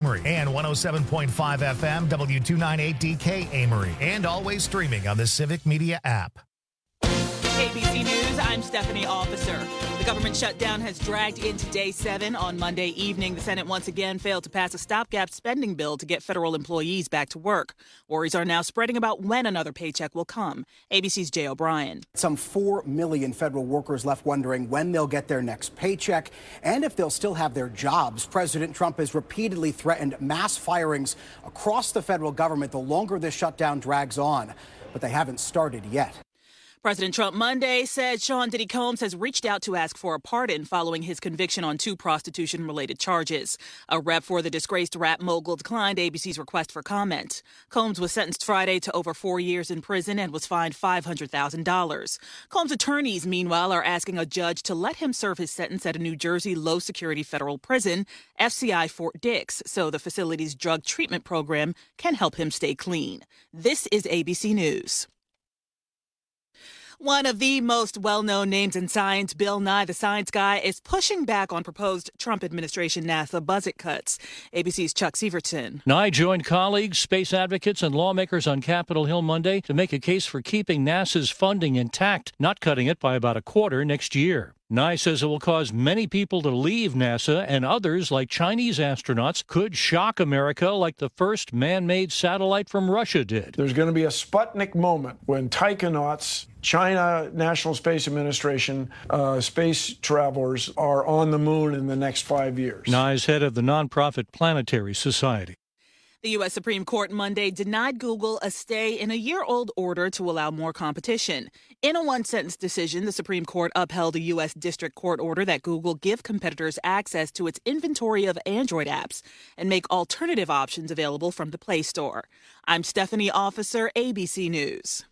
Amory, and 107.5 FM W298DK Amory, and always streaming on the Civic Media app. ABC News, I'm Stephanie Officer. The government shutdown has dragged into day 7. On Monday evening, the Senate once again failed to pass a stopgap spending bill to get federal employees back to work. Worries are now spreading about when another paycheck will come. ABC's Jay O'Brien. Some 4 million federal workers left wondering when they'll get their next paycheck and if they'll still have their jobs. President Trump has repeatedly threatened mass firings across the federal government the longer this shutdown drags on, but they haven't started yet. President Trump Monday said Sean Diddy Combs has reached out to ask for a pardon following his conviction on 2 prostitution-related charges. A rep for the disgraced rap mogul declined ABC's request for comment. Combs was sentenced Friday to over 4 years in prison and was fined $500,000. Combs' attorneys, meanwhile, are asking a judge to let him serve his sentence at a New Jersey low-security federal prison, FCI Fort Dix, so the facility's drug treatment program can help him stay clean. This is ABC News. One of the most well-known names in science, Bill Nye the Science Guy, is pushing back on proposed Trump administration NASA budget cuts. ABC's Chuck Severson. Nye joined colleagues, space advocates, and lawmakers on Capitol Hill Monday to make a case for keeping NASA's funding intact, not cutting it by about a quarter next year. Nye says it will cause many people to leave NASA, and others, like Chinese astronauts, could shock America like the first man-made satellite from Russia did. There's going to be a Sputnik moment when taikonauts, China National Space Administration space travelers are on the moon in the next 5 years. Nye's head of the nonprofit Planetary Society. The U.S. Supreme Court Monday denied Google a stay in a year-old order to allow more competition. In a one-sentence decision, the Supreme Court upheld a U.S. District Court order that Google give competitors access to its inventory of Android apps and make alternative options available from the Play Store. I'm Stephanie Officer, ABC News.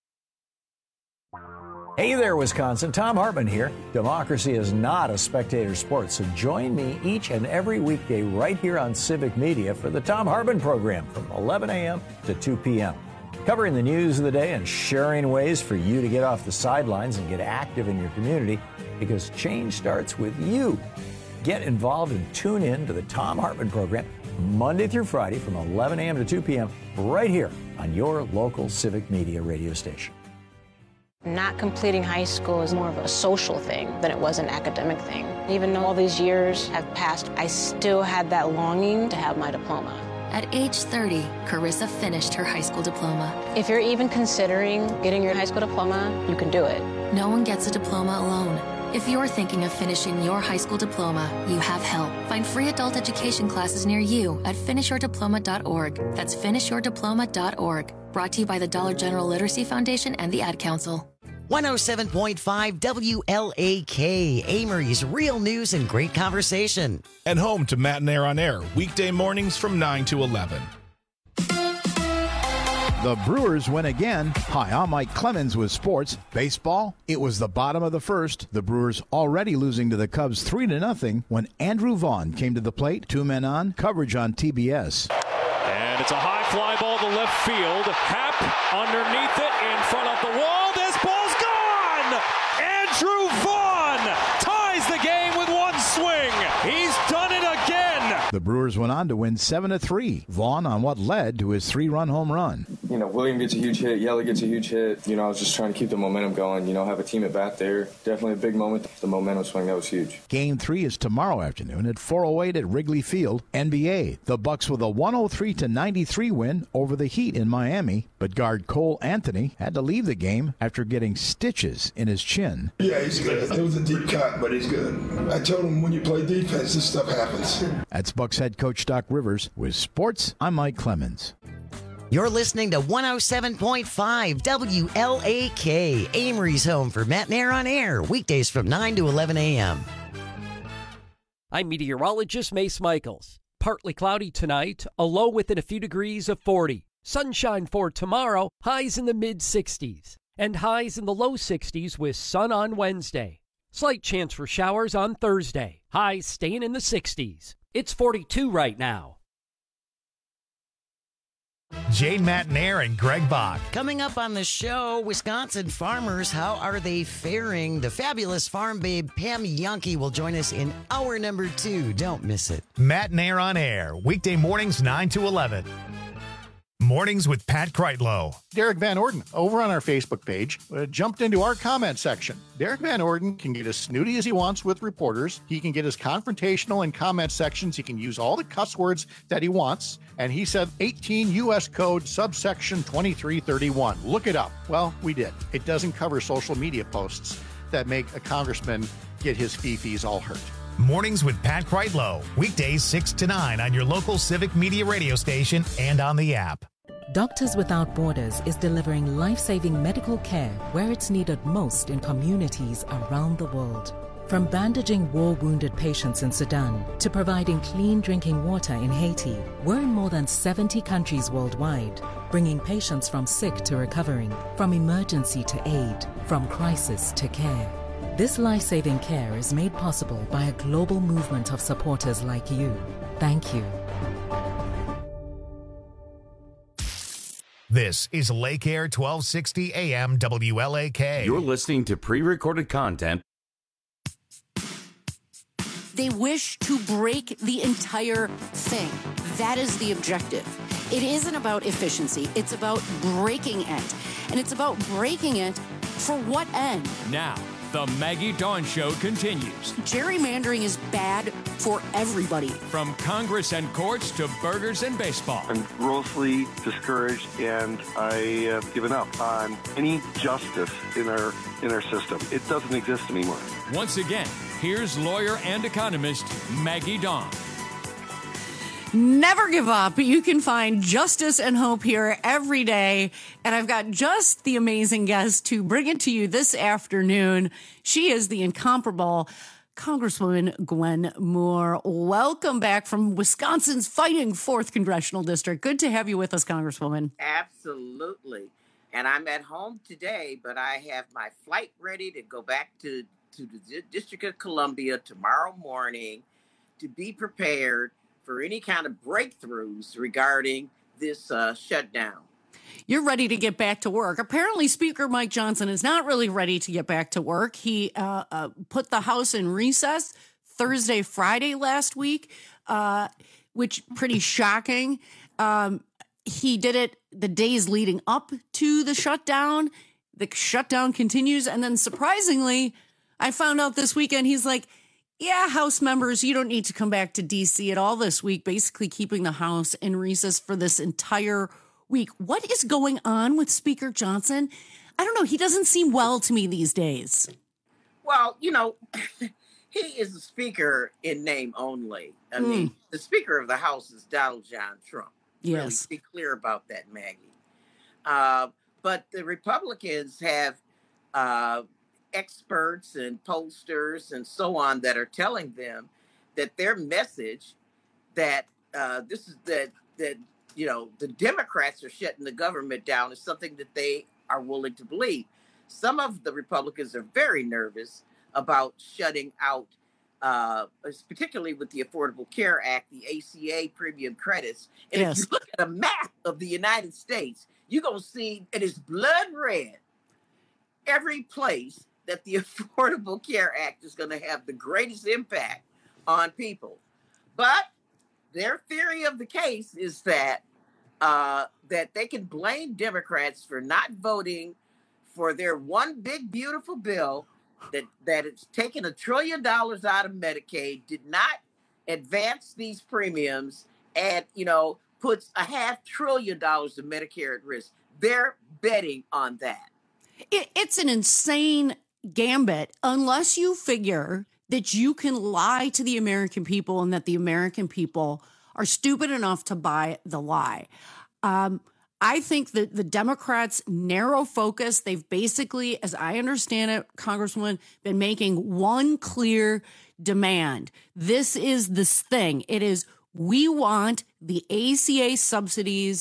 Hey there, Wisconsin. Tom Hartman here. Democracy is not a spectator sport, so join me each and every weekday right here on Civic Media for the Tom Hartman program from 11 a.m. to 2 p.m. Covering the news of the day and sharing ways for you to get off the sidelines and get active in your community, because change starts with you. Get involved and tune in to the Tom Hartman program Monday through Friday from 11 a.m. to 2 p.m. right here on your local Civic Media radio station. Not completing high school is more of a social thing than it was an academic thing. Even though all these years have passed, I still had that longing to have my diploma. At age 30, Carissa finished her high school diploma. If you're even considering getting your high school diploma, you can do it. No one gets a diploma alone. If you're thinking of finishing your high school diploma, you have help. Find free adult education classes near you at finishyourdiploma.org. That's finishyourdiploma.org. Brought to you by the Dollar General Literacy Foundation and the Ad Council. 107.5 WLAK, Amory's real news and great conversation. And home to Matt and Air on Air, weekday mornings from 9 to 11. The Brewers win again. Hi, I'm Mike Clemens with sports. Baseball, it was the bottom of the first. The Brewers already losing to the Cubs 3-0 when Andrew Vaughn came to the plate. 2 men on, coverage on TBS. And it's a high fly ball to left field. Happ underneath it, in front of the wall. This ball's gone! Andrew Vaughn ties the game with one swing. He's done it again. The Brewers went on to win 7-3. Vaughn on what led to his 3-run home run. William gets a huge hit. Yelich gets a huge hit. I was just trying to keep the momentum going, have a team at bat there. Definitely a big moment. The momentum swing, that was huge. Game 3 is tomorrow afternoon at 4:08 at Wrigley Field. NBA, the Bucks with a 103-93 win over the Heat in Miami. But guard Cole Anthony had to leave the game after getting stitches in his chin. Yeah, he's good. It was a deep cut, but he's good. I told him when you play defense, this stuff happens. That's Bucks head coach Doc Rivers. With sports, I'm Mike Clemens. You're listening to 107.5 WLAK, Amory's home for Matt and Air on Air, weekdays from 9 to 11 a.m. I'm meteorologist Mace Michaels. Partly cloudy tonight, a low within a few degrees of 40. Sunshine for tomorrow, highs in the mid-60s. And highs in the low 60s with sun on Wednesday. Slight chance for showers on Thursday. Highs staying in the 60s. It's 42 right now. Jane Matnair and Greg Bach. Coming up on the show, Wisconsin farmers, how are they faring? The fabulous farm babe Pam Yonke will join us in hour number 2. Don't miss it. Matnair on Air, weekday mornings 9 to 11. Mornings with Pat Kreitlow. Derek Van Orden, over on our Facebook page, jumped into our comment section. Derek Van Orden can get as snooty as he wants with reporters. He can get as confrontational in comment sections. He can use all the cuss words that he wants. And he said 18 U.S. Code subsection 2331. Look it up. Well, we did. It doesn't cover social media posts that make a congressman get his fee-fees all hurt. Mornings with Pat Kreitlow. Weekdays 6 to 9 on your local Civic Media radio station and on the app. Doctors Without Borders is delivering life-saving medical care where it's needed most in communities around the world. From bandaging war-wounded patients in Sudan to providing clean drinking water in Haiti, we're in more than 70 countries worldwide, bringing patients from sick to recovering, from emergency to aid, from crisis to care. This life-saving care is made possible by a global movement of supporters like you. Thank you. This is Lake Air 1260 AM WLAK. You're listening to pre-recorded content. They wish to break the entire thing. That is the objective. It isn't about efficiency. It's about breaking it. And it's about breaking it for what end? Now, the Maggie Dawn Show continues. Gerrymandering is bad for everybody. From Congress and courts to burgers and baseball. I'm grossly discouraged, and I have given up on any justice in our system. It doesn't exist anymore. Once again, here's lawyer and economist Maggie Dawn. Never give up. You can find justice and hope here every day. And I've got just the amazing guest to bring it to you this afternoon. She is the incomparable Congresswoman Gwen Moore. Welcome back from Wisconsin's fighting 4th Congressional District. Good to have you with us, Congresswoman. Absolutely. And I'm at home today, but I have my flight ready to go back to the District of Columbia tomorrow morning to be prepared for any kind of breakthroughs regarding this shutdown. You're ready to get back to work. Apparently, Speaker Mike Johnson is not really ready to get back to work. He put the House in recess Thursday, Friday last week, which pretty shocking. He did it the days leading up to the shutdown. The shutdown continues. And then surprisingly, I found out this weekend, he's like, yeah, House members, you don't need to come back to D.C. at all this week, basically keeping the House in recess for this entire week. What is going on with Speaker Johnson? I don't know. He doesn't seem well to me these days. Well, you know, he is a speaker in name only. I mean, the Speaker of the House is Donald John Trump. Yes. Really be clear about that, Maggie. But the Republicans have experts and pollsters and so on that are telling them that their message that the Democrats are shutting the government down is something that they are willing to believe. Some of the Republicans are very nervous about shutting out, particularly with the Affordable Care Act, the ACA premium credits. And if you look at a map of the United States, you're going to see it is blood red every place that the Affordable Care Act is going to have the greatest impact on people. But their theory of the case is that that they can blame Democrats for not voting for their one big, beautiful bill that it's taken $1 trillion out of Medicaid, did not advance these premiums, and, puts $500 billion of Medicare at risk. They're betting on that. It's an insane gambit unless you figure that you can lie to the American people and that the American people are stupid enough to buy the lie. I think that the Democrats' narrow focus, they've basically, as I understand it, Congresswoman, been making one clear demand. This is this thing. It is, we want the ACA subsidies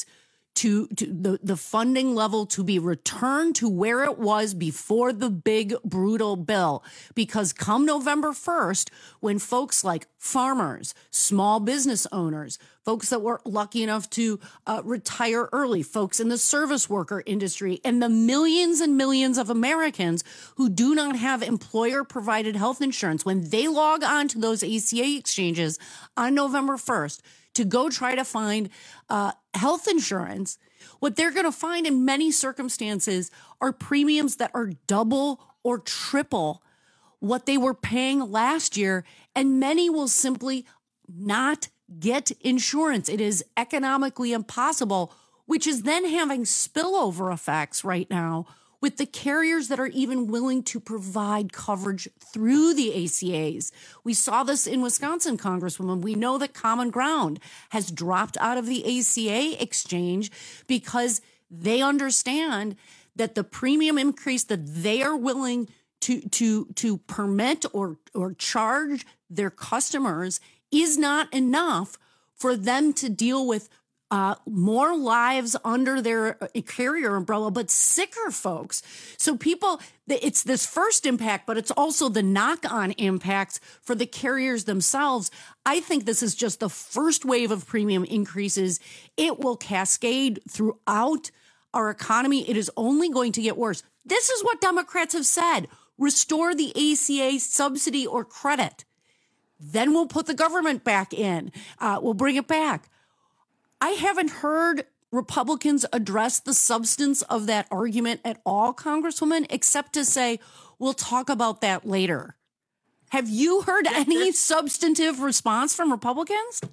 to the funding level to be returned to where it was before the big brutal bill, because come November 1st, when folks like farmers, small business owners, folks that were lucky enough to retire early, folks in the service worker industry, and the millions and millions of Americans who do not have employer provided health insurance, when they log on to those ACA exchanges on November 1st to go try to find health insurance, what they're going to find in many circumstances are premiums that are double or triple what they were paying last year. And many will simply not get insurance. It is economically impossible, which is then having spillover effects right now with the carriers that are even willing to provide coverage through the ACAs. We saw this in Wisconsin, Congresswoman. We know that Common Ground has dropped out of the ACA exchange because they understand that the premium increase that they are willing to permit or charge their customers is not enough for them to deal with more lives under their carrier umbrella, but sicker folks. So it's this first impact, but it's also the knock-on impacts for the carriers themselves. I think this is just the first wave of premium increases. It will cascade throughout our economy. It is only going to get worse. This is what Democrats have said. Restore the ACA subsidy or credit. Then we'll put the government back in. We'll bring it back. I haven't heard Republicans address the substance of that argument at all, Congresswoman, except to say, we'll talk about that later. Have you heard any substantive response from Republicans?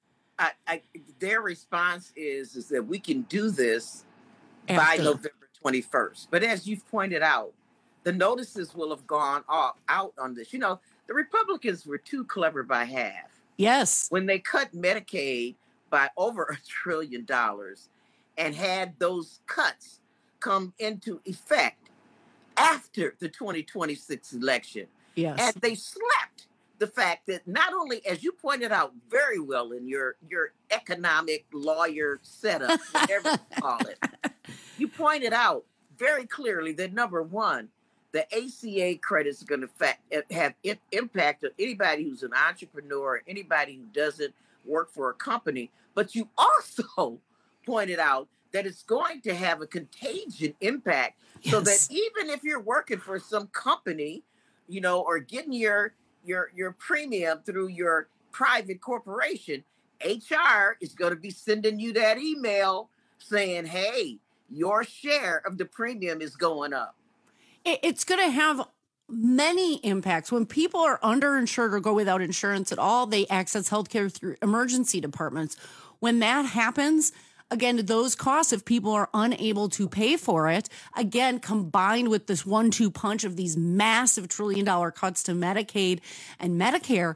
Their response is that we can do this by November 21st. But as you've pointed out, the notices will have gone out on this. You know, the Republicans were too clever by half. Yes. When they cut Medicaid by over $1 trillion and had those cuts come into effect after the 2026 election. Yes. And they slept the fact that not only, as you pointed out very well in your economic lawyer setup, whatever you call it, you pointed out very clearly that, number one, the ACA credits are going to have impact on anybody who's an entrepreneur, anybody who doesn't work for a company. But you also pointed out that it's going to have a contagion impact. Yes. So that even if you're working for some company, you know, or getting your premium through your private corporation, HR is going to be sending you that email saying, hey, your share of the premium is going up. It's going to have many impacts. When people are underinsured or go without insurance at all, they access healthcare through emergency departments. When that happens, again, those costs, if people are unable to pay for it, again, combined with this 1-2 punch of these massive $1 trillion cuts to Medicaid and Medicare,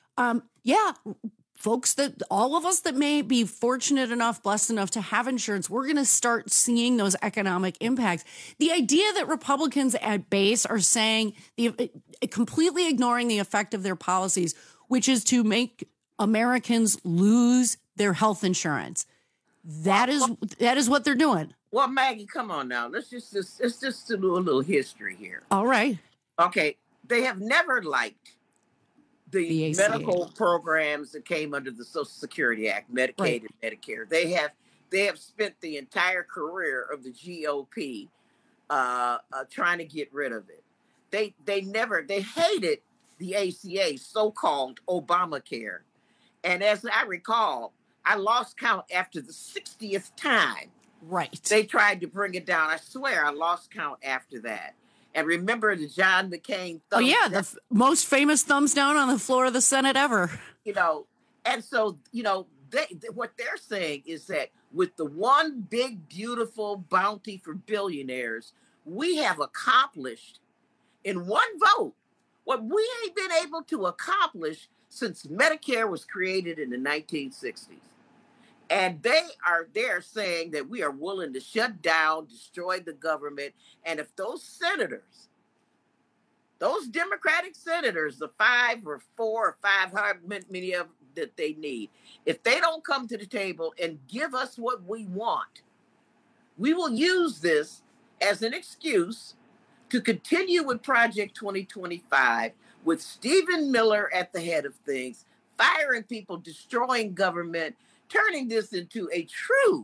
folks, that all of us that may be fortunate enough, blessed enough to have insurance, we're going to start seeing those economic impacts. The idea that Republicans at base are saying, completely ignoring the effect of their policies, which is to make Americans lose their health insurance. That is what they're doing. Well, Maggie, come on now. Let's just do a little history here. All right. Okay. They have never liked the medical programs that came under the Social Security Act, Medicaid and Medicare. They have spent the entire career of the GOP trying to get rid of it. They hated the ACA, so-called Obamacare. And as I recall, I lost count after the 60th time. Right. They tried to bring it down. I swear I lost count after that. And remember the John McCain thumbs down. The most famous thumbs down on the floor of the Senate ever. You know, and so, you know, what they're saying is that with the one big, beautiful bounty for billionaires, we have accomplished in one vote what we ain't been able to accomplish since Medicare was created in the 1960s. And they're saying that we are willing to shut down, destroy the government. And if those senators, those Democratic senators, the 5 or 4 or 5, however many of that they need, if they don't come to the table and give us what we want, We will use this as an excuse to continue with Project 2025 with Stephen Miller at the head of things, firing people, destroying government, turning this into a true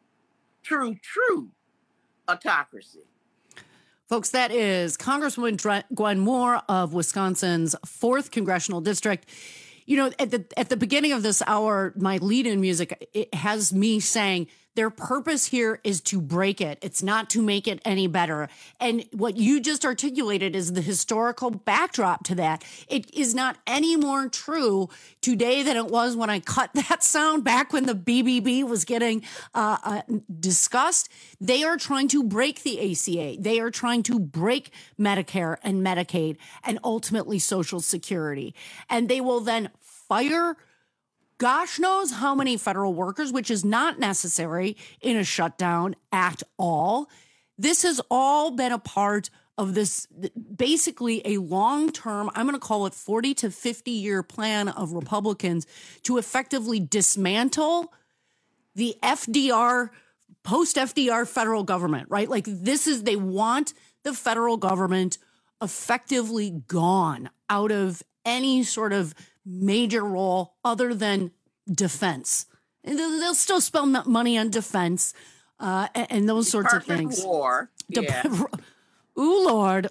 autocracy. Folks, that is Congresswoman Gwen Moore of Wisconsin's 4th Congressional District. You know, at the beginning of this hour, my lead-in music, it has me saying their purpose here is to break it. It's not to make it any better. And what you just articulated is the historical backdrop to that. It is not any more true today than it was when I cut that sound back when the BBB was getting discussed. They are trying to break the ACA. They are trying to break Medicare and Medicaid and ultimately Social Security. And they will then fire gosh knows how many federal workers, which is not necessary in a shutdown at all. This has all been a part of this, basically a long-term, I'm going to call it 40 to 50-year plan of Republicans to effectively dismantle the FDR, post-FDR federal government, right? Like they want the federal government effectively gone out of any sort of major role other than defense. And they'll still spend money on defense and those sorts of things. War. Yeah. Ooh, Lord.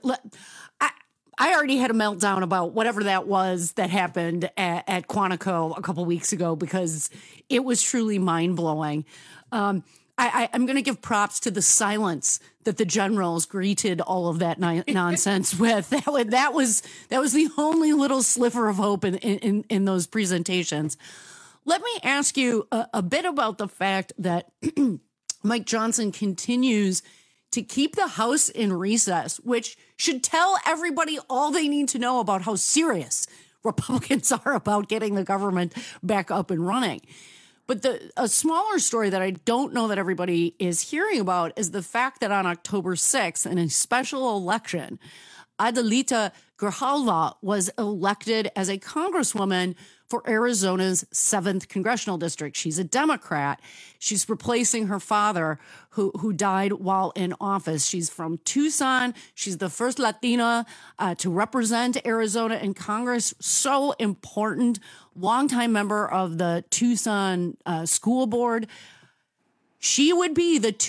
I already had a meltdown about whatever that was that happened at Quantico a couple weeks ago because it was truly mind-blowing. I'm going to give props to the silence that the generals greeted all of that nonsense with. That was the only little sliver of hope in those presentations. Let me ask you a bit about the fact that Mike Johnson continues to keep the House in recess, which should tell everybody all they need to know about how serious Republicans are about getting the government back up and running. But a smaller story that I don't know that everybody is hearing about is the fact that on October 6th, in a special election, Adelita Grijalva was elected as a congresswoman for Arizona's 7th Congressional District. She's a Democrat. She's replacing her father, who died while in office. She's from Tucson. She's the first Latina to represent Arizona in Congress. So important. Longtime member of the Tucson School Board. She would be the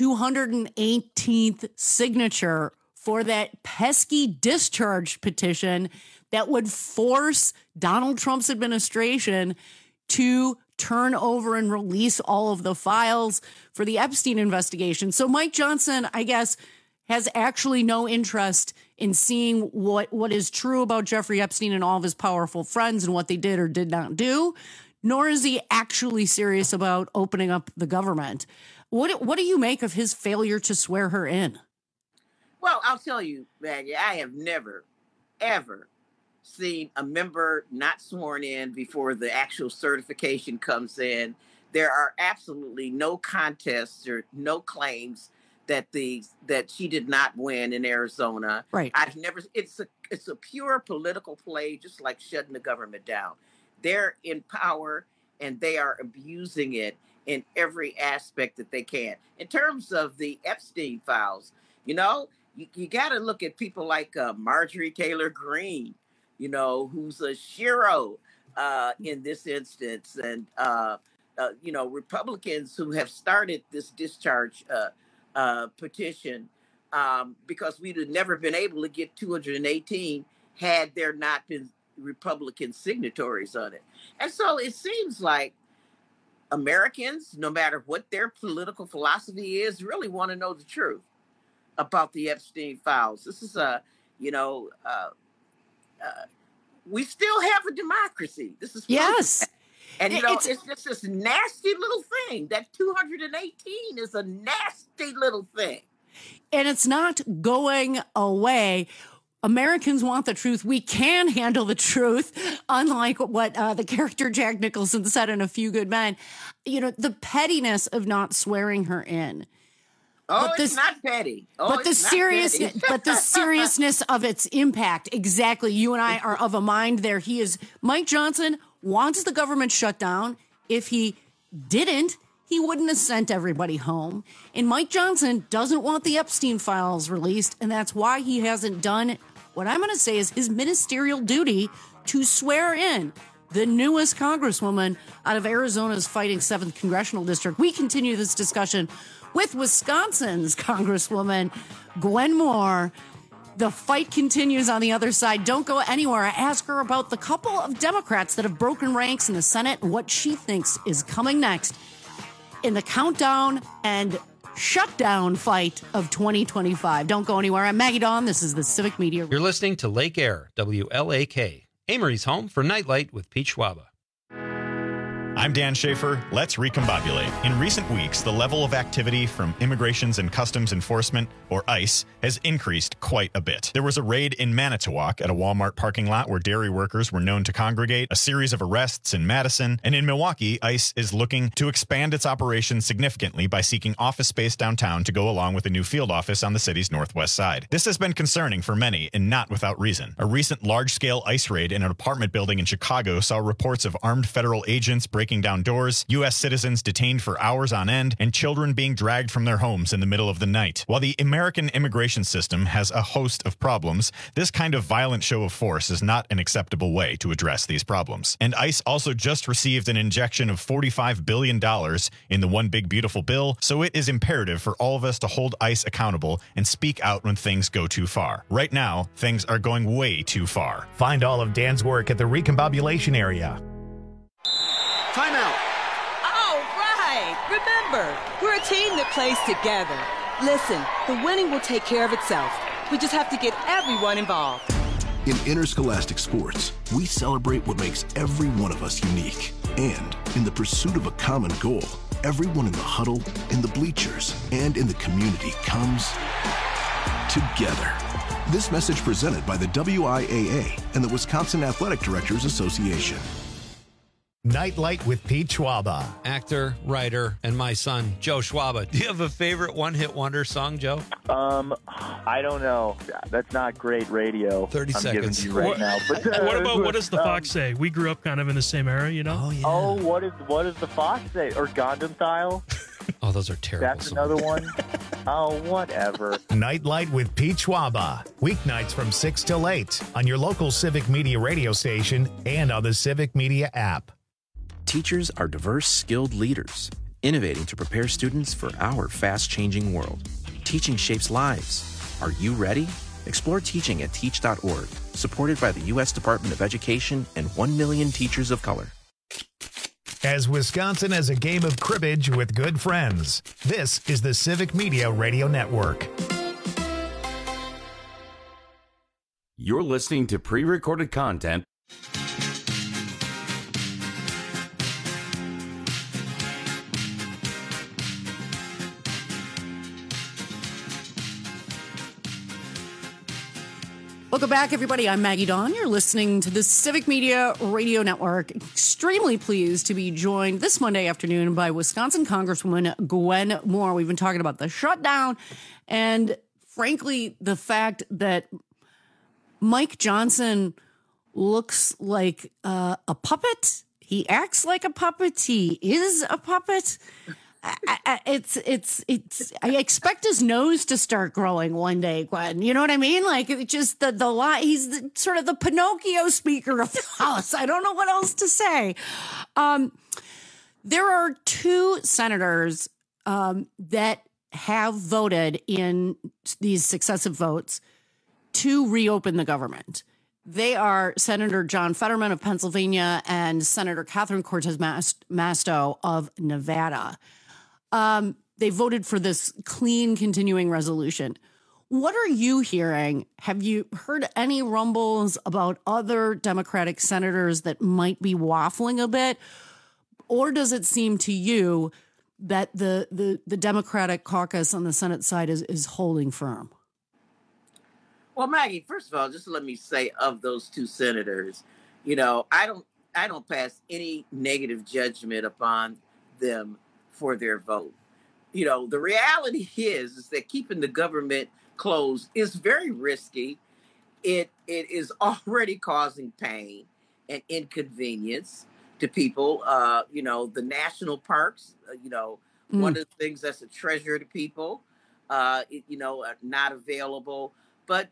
218th signature for that pesky discharge petition that would force Donald Trump's administration to turn over and release all of the files for the Epstein investigation. So Mike Johnson, I guess, has actually no interest in seeing what is true about Jeffrey Epstein and all of his powerful friends and what they did or did not do, nor is he actually serious about opening up the government. What do you make of his failure to swear her in? Well, I'll tell you, Maggie, I have never, ever seen a member not sworn in before the actual certification comes in. There are absolutely no contests or no claims that she did not win in Arizona. Right. I've never. It's a pure political play, just like shutting the government down. They're in power and they are abusing it in every aspect that they can. In terms of the Epstein files, you got to look at people like Marjorie Taylor Greene, who's a shero in this instance, and Republicans who have started this discharge petition because we'd have never been able to get 218 had there not been Republican signatories on it. And so it seems like Americans, no matter what their political philosophy is, really want to know the truth about the Epstein files. This is we still have a democracy. This is yes. And it's just this nasty little thing. That 218 is a nasty little thing. And it's not going away. Americans want the truth. We can handle the truth, unlike what the character Jack Nicholson said in A Few Good Men. The pettiness of not swearing her in. Oh, it's not petty. But the seriousness of its impact. Exactly. You and I are of a mind there. Mike Johnson wants the government shut down. If he didn't, he wouldn't have sent everybody home. And Mike Johnson doesn't want the Epstein files released, and that's why he hasn't done what I'm going to say is his ministerial duty to swear in the newest congresswoman out of Arizona's fighting 7th Congressional District. We continue this discussion with Wisconsin's Congresswoman Gwen Moore. The fight continues on the other side. Don't go anywhere. I ask her about the couple of Democrats that have broken ranks in the Senate and what she thinks is coming next in the countdown and shutdown fight of 2025. Don't go anywhere. I'm Maggie Dawn. This is the Civic Media. You're listening to Lake Air, WLAK, Amory's home for Nightlight with Pete Schwaba. I'm Dan Schaefer. Let's recombobulate. In recent weeks, the level of activity from Immigrations and Customs Enforcement, or ICE, has increased quite a bit. There was a raid in Manitowoc at a Walmart parking lot where dairy workers were known to congregate, a series of arrests in Madison, and in Milwaukee, ICE is looking to expand its operations significantly by seeking office space downtown to go along with a new field office on the city's northwest side. This has been concerning for many, and not without reason. A recent large-scale ICE raid in an apartment building in Chicago saw reports of armed federal agents breaking down doors, U.S. citizens detained for hours on end, and children being dragged from their homes in the middle of the night. While the American immigration system has a host of problems, this kind of violent show of force is not an acceptable way to address these problems. And ICE also just received an injection of $45 billion in the One Big Beautiful Bill, so it is imperative for all of us to hold ICE accountable and speak out when things go too far. Right now, things are going way too far. Find all of Dan's work at the Recombobulation area. Timeout. All right. Remember, we're a team that plays together. Listen, the winning will take care of itself. We just have to get everyone involved. In interscholastic sports, we celebrate what makes every one of us unique. And in the pursuit of a common goal, everyone in the huddle, in the bleachers, and in the community comes together. This message presented by the WIAA and the Wisconsin Athletic Directors Association. Nightlight with Pete Schwaba. Actor, writer, and my son, Joe Schwaba. Do you have a favorite one-hit wonder song, Joe? I don't know. That's not great radio. 30 I'm seconds. Giving you right now. But, what does the Fox say? We grew up kind of in the same era, you know? Oh, yeah. Oh, what does the Fox say? Or Gundam Style? Oh, those are terrible That's songs. another one? Oh, whatever. Nightlight with Pete Schwaba. Weeknights from 6 till 8 on your local Civic Media radio station and on the Civic Media app. Teachers are diverse, skilled leaders, innovating to prepare students for our fast-changing world. Teaching shapes lives. Are you ready? Explore teaching at teach.org, supported by the U.S. Department of Education and 1 million teachers of color. As Wisconsin has a game of cribbage with good friends, this is the Civic Media Radio Network. You're listening to pre-recorded content. Welcome back, everybody. I'm Maggie Dawn. You're listening to the Civic Media Radio Network. Extremely pleased to be joined this Monday afternoon by Wisconsin Congresswoman Gwen Moore. We've been talking about the shutdown and, frankly, the fact that Mike Johnson looks like a puppet. He acts like a puppet. He is a puppet. I expect his nose to start growing one day, Gwen. You know what I mean? Like, it just the lie. He's sort of the Pinocchio Speaker of the House. I don't know what else to say. There are two senators that have voted in these successive votes to reopen the government. They are Senator John Fetterman of Pennsylvania and Senator Catherine Cortez Masto of Nevada. They voted for this clean continuing resolution. What are you hearing? Have you heard any rumbles about other Democratic senators that might be waffling a bit? Or does it seem to you that the Democratic caucus on the Senate side is holding firm? Well, Maggie, first of all, just let me say of those two senators, you know, I don't pass any negative judgment upon them for their vote. You know, the reality is that keeping the government closed is very risky. It is already causing pain and inconvenience to people. The national parks, one of the things that's a treasure to people, are not available. But,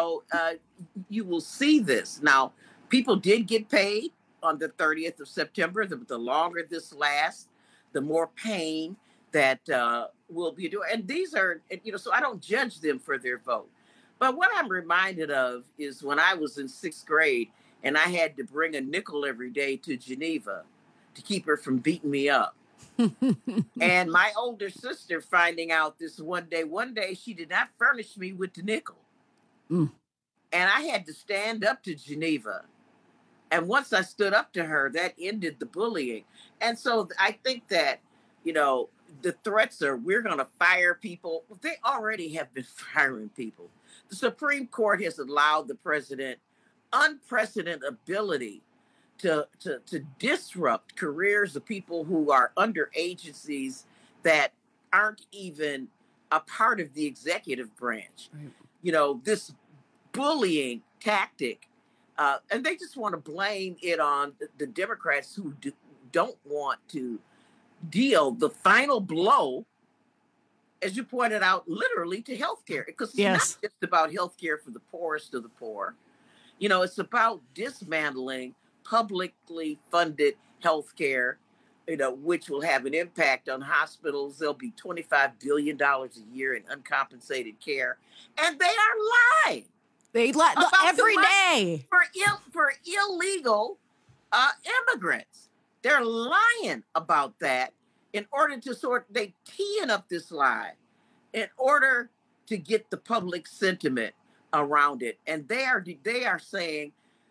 you will see this. Now, people did get paid on the 30th of September. The longer this lasts, the more pain that will be doing. And these are, so I don't judge them for their vote. But what I'm reminded of is when I was in 6th grade and I had to bring a nickel every day to Geneva to keep her from beating me up. And my older sister finding out this one day she did not furnish me with the nickel. And I had to stand up to Geneva. And once I stood up to her, that ended the bullying. And so I think that, the threats are we're going to fire people. They already have been firing people. The Supreme Court has allowed the president unprecedented ability to disrupt careers of people who are under agencies that aren't even a part of the executive branch. Right. This bullying tactic, and they just want to blame it on the Democrats who don't want to deal the final blow, as you pointed out, literally to healthcare, because it's not just about healthcare for the poorest of the poor. It's about dismantling publicly funded healthcare, which will have an impact on hospitals. There'll be $25 billion a year in uncompensated care, and they are lying. They lie every day for illegal immigrants. They're lying about that in order to they teeing up this lie in order to get the public sentiment around it. And they are saying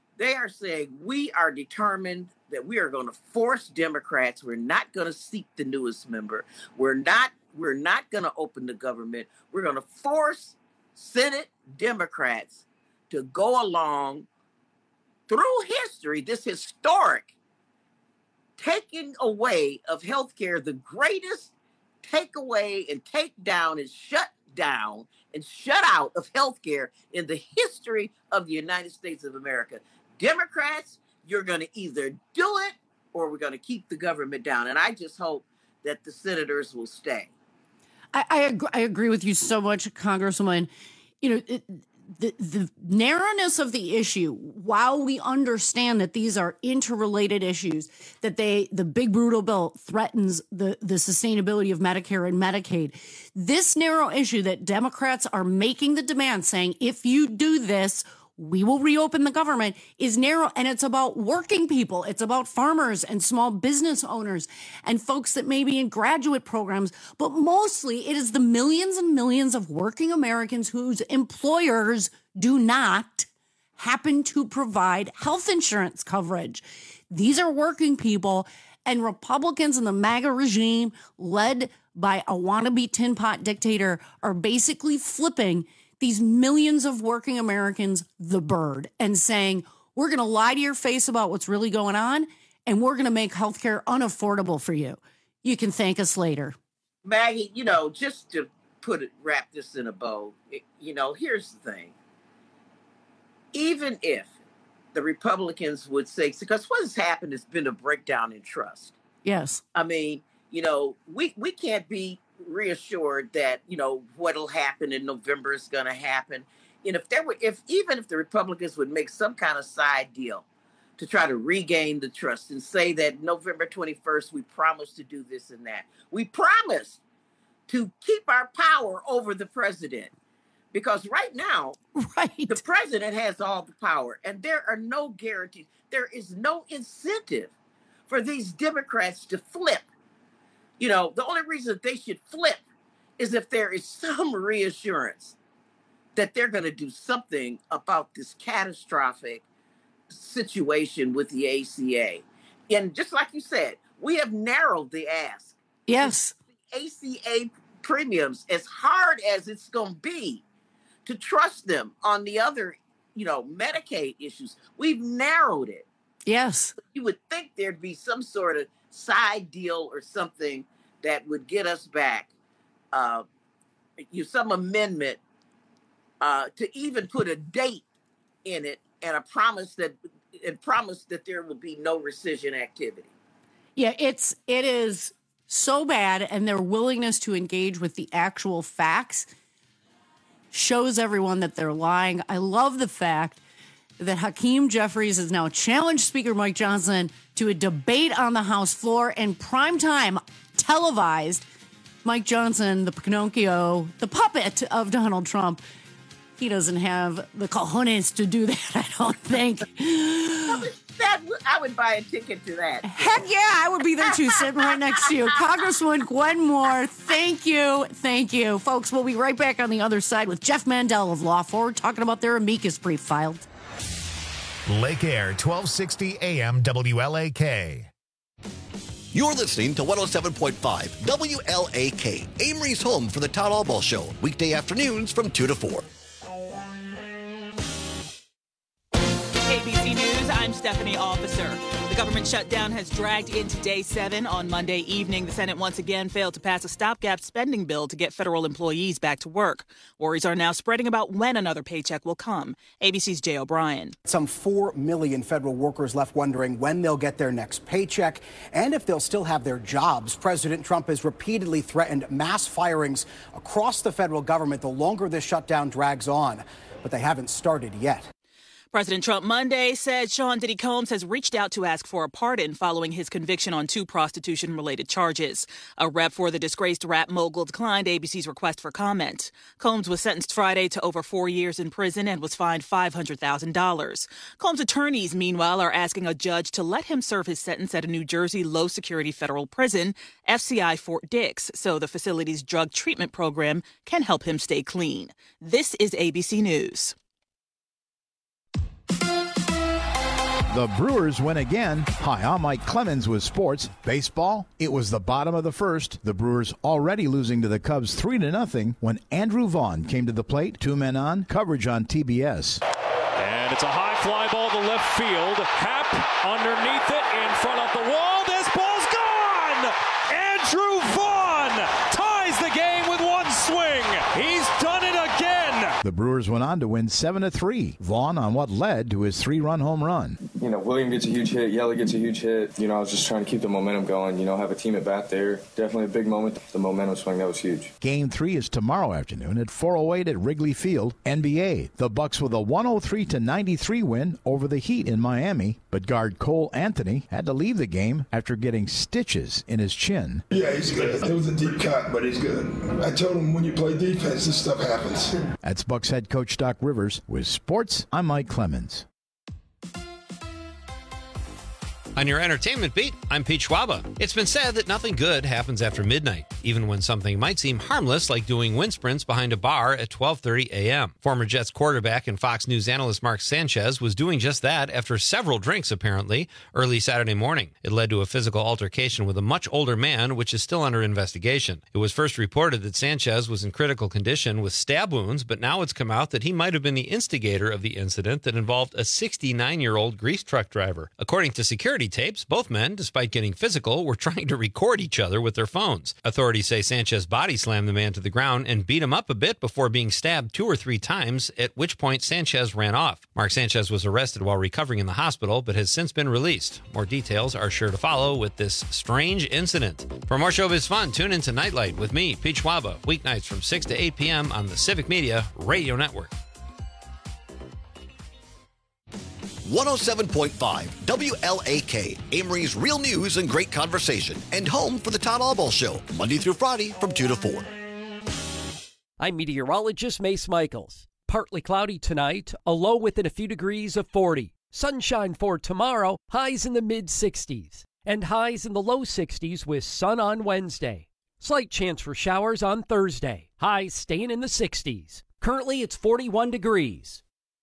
we are determined that we are going to force Democrats. We're not going to seek the newest member. We're not going to open the government. We're going to force Senate Democrats to go along through history, this historic taking away of healthcare, the greatest takeaway and take down and shut down and shut out of healthcare in the history of the United States of America. Democrats, you're going to either do it or we're going to keep the government down. And I just hope that the senators will stay. I agree with you so much, Congresswoman. The narrowness of the issue, while we understand that these are interrelated issues, that the big brutal bill threatens the sustainability of Medicare and Medicaid, this narrow issue that Democrats are making the demand saying, if you do this, we will reopen the government, is narrow. And it's about working people. It's about farmers and small business owners and folks that may be in graduate programs. But mostly it is the millions and millions of working Americans whose employers do not happen to provide health insurance coverage. These are working people, and Republicans in the MAGA regime, led by a wannabe tin pot dictator, are basically flipping these millions of working Americans the bird and saying, we're going to lie to your face about what's really going on, and we're going to make healthcare unaffordable for you. You can thank us later. Maggie, just to wrap this in a bow, here's the thing. Even if the Republicans would say, because what has happened has been a breakdown in trust. Yes. I mean, we can't be reassured that what'll happen in November is going to happen. And even if the Republicans would make some kind of side deal to try to regain the trust and say that November 21st we promised to do this and that, we promised to keep our power over the president, because right now the president has all the power and there are no guarantees. There is no incentive for these Democrats to flip. The only reason they should flip is if there is some reassurance that they're going to do something about this catastrophic situation with the ACA. And just like you said, we have narrowed the ask. Yes. The ACA premiums, as hard as it's going to be to trust them on the other, Medicaid issues, we've narrowed it. Yes. You would think there'd be some sort of side deal or something that would get us back, some amendment to even put a date in it and a promise that and promised that there will be no rescission activity. Yeah, it is so bad, and their willingness to engage with the actual facts shows everyone that they're lying. I love the fact that Hakeem Jeffries has now challenged Speaker Mike Johnson to a debate on the House floor in prime time, televised. Mike Johnson, the Pinocchio, the puppet of Donald Trump, he doesn't have the cojones to do that, I don't think. I would buy a ticket to that. Heck yeah, I would be there too, sitting right next to you. Congresswoman Gwen Moore, thank you. Thank you. Folks, we'll be right back on the other side with Jeff Mandel of Law Forward talking about their amicus brief filed. Lake Air, 1260 AM WLAK. You're listening to 107.5 WLAK, Amory's home for the Todd Albaugh Show, weekday afternoons from 2 to 4. ABC News, I'm Stephanie Officer. The government shutdown has dragged into day 7. On Monday evening, the Senate once again failed to pass a stopgap spending bill to get federal employees back to work. Worries are now spreading about when another paycheck will come. ABC's Jay O'Brien. Some 4 million federal workers left wondering when they'll get their next paycheck and if they'll still have their jobs. President Trump has repeatedly threatened mass firings across the federal government the longer this shutdown drags on, but they haven't started yet. President Trump Monday said Sean Diddy Combs has reached out to ask for a pardon following his conviction on 2 prostitution-related charges. A rep for the disgraced rap mogul declined ABC's request for comment. Combs was sentenced Friday to over 4 years in prison and was fined $500,000. Combs' attorneys, meanwhile, are asking a judge to let him serve his sentence at a New Jersey low-security federal prison, FCI Fort Dix, so the facility's drug treatment program can help him stay clean. This is ABC News. The Brewers win again. Hi, I'm Mike Clemens with sports. Baseball, it was the bottom of the first. The Brewers already losing to the Cubs 3-0 when Andrew Vaughn came to the plate. 2 men on, coverage on TBS. And it's a high fly ball to left field. Happ underneath it, in front of the wall. This ball's gone! Andrew Vaughn ties the game with 1 swing. He's done it again. The Brewers went on to win 7-3. Vaughn on what led to his 3-run home run. You know, William gets a huge hit, Yelich gets a huge hit. You know, I was just trying to keep the momentum going, have a team at bat there. Definitely a big moment. The momentum swing, that was huge. Game 3 is tomorrow afternoon at 4:08 at Wrigley Field. NBA, the Bucks with a 103-93 win over the Heat in Miami, but guard Cole Anthony had to leave the game after getting stitches in his chin. Yeah, he's good. It was a deep cut, but he's good. I told him when you play defense, this stuff happens. That's Bucks head coach Doc Rivers. With sports, I'm Mike Clemens. On your entertainment beat, I'm Pete Schwaba. It's been said that nothing good happens after midnight, even when something might seem harmless like doing wind sprints behind a bar at 12:30 a.m. Former Jets quarterback and Fox News analyst Mark Sanchez was doing just that after several drinks, apparently, early Saturday morning. It led to a physical altercation with a much older man, which is still under investigation. It was first reported that Sanchez was in critical condition with stab wounds, but now it's come out that he might have been the instigator of the incident that involved a 69-year-old grease truck driver. According to security tapes, both men, despite getting physical, were trying to record each other with their phones. Authorities say Sanchez body slammed the man to the ground and beat him up a bit before being stabbed 2 or 3 times, at which point Sanchez ran off. Mark Sanchez was arrested while recovering in the hospital, but has since been released. More details are sure to follow with this strange incident. For more showbiz fun, tune into Nightlight with me, Pete Schwaba, weeknights from 6 to 8 p.m. on the Civic Media Radio Network. 107.5 WLAK, Amory's real news and great conversation, and home for the Todd Albaugh Show, Monday through Friday from 2 to 4. I'm meteorologist Mace Michaels. Partly cloudy tonight, a low within a few degrees of 40. Sunshine for tomorrow, highs in the mid-60s, and highs in the low 60s with sun on Wednesday. Slight chance for showers on Thursday, highs staying in the 60s. Currently, it's 41 degrees.